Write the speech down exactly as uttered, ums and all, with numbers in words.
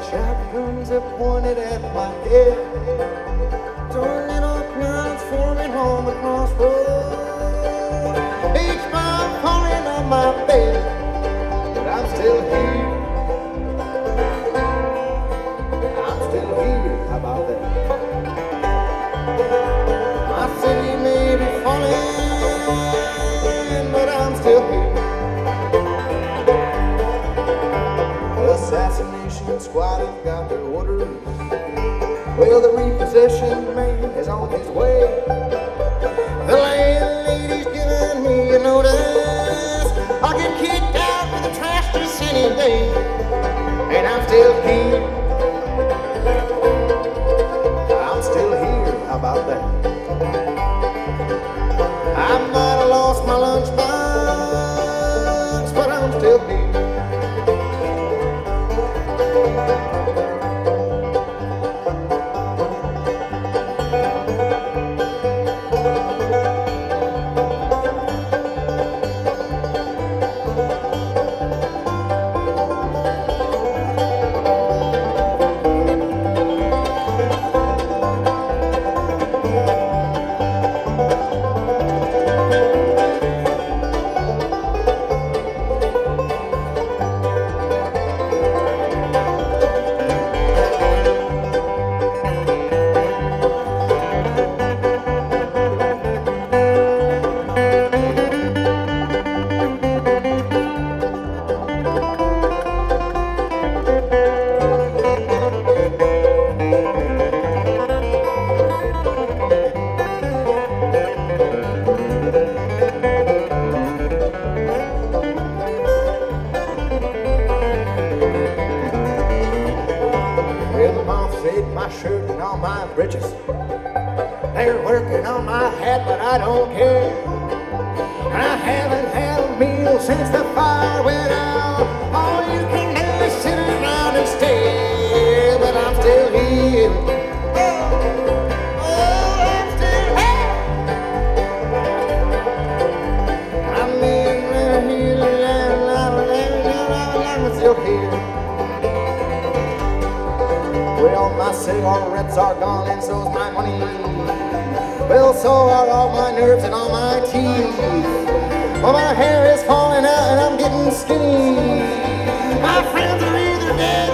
Shotguns are pointed at my head, turning up lines forming on the crossroads. Each bomb falling on my bed, but I'm still here. I'm still here. How about that? My city may be falling, but I'm still here. Assassination squad have got their orders. Well, the repossession man is on his way. The landlady's giving me a notice. I get kicked out with the trash just any day, and I'm still here. I'm still here. How about that? I might have lost my lunchbox, but I'm still here. My shirt and all my britches, they're working on my hat, but I don't care. I haven't had a meal since the fire went out. All you can do is sit around and stare, but I'm still here. Oh, I'm still here. I'm here, I'm still here. Well, my cigarettes are gone and so's my money. Well, so are all my nerves and all my teeth. Well, my hair is falling out and I'm getting skinny. My friends are either dead